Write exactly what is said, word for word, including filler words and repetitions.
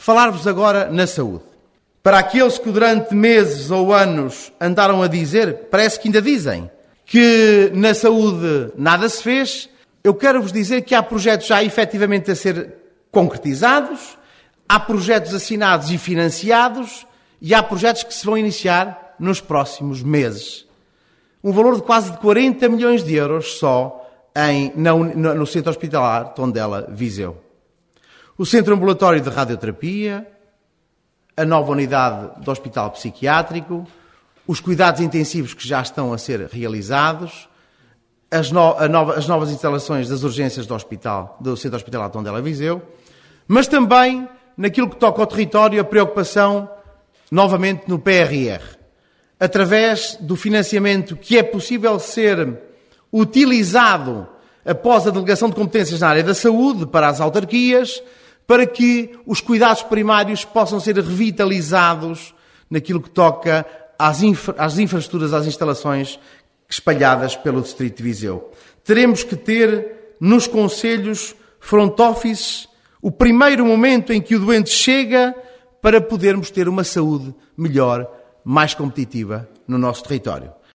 falar-vos agora na saúde. Para aqueles que durante meses ou anos andaram a dizer, parece que ainda dizem, que na saúde nada se fez, eu quero-vos dizer que há projetos já efetivamente a ser concretizados, há projetos assinados e financiados e há projetos que se vão iniciar nos próximos meses. Um valor de quase de quarenta milhões de euros só em, no, no Centro Hospitalar Tondela Viseu. O Centro Ambulatório de Radioterapia, a nova unidade do Hospital Psiquiátrico, os cuidados intensivos que já estão a ser realizados, as, no, a nova, as novas instalações das urgências do hospital, do Centro Hospitalar Tondela Viseu, mas também naquilo que toca ao território, a preocupação novamente no P R R, através do financiamento que é possível ser utilizado após a delegação de competências na área da saúde para as autarquias, para que os cuidados primários possam ser revitalizados naquilo que toca às, infra, às infraestruturas, às instalações espalhadas pelo Distrito de Viseu. Teremos que ter nos concelhos front office o primeiro momento em que o doente chega para podermos ter uma saúde melhor, mais competitiva no nosso território.